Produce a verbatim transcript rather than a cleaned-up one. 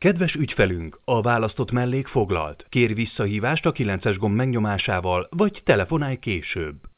Kedves ügyfelünk, a választott mellék foglalt. Kérj visszahívást a kilences gomb megnyomásával, vagy telefonálj később.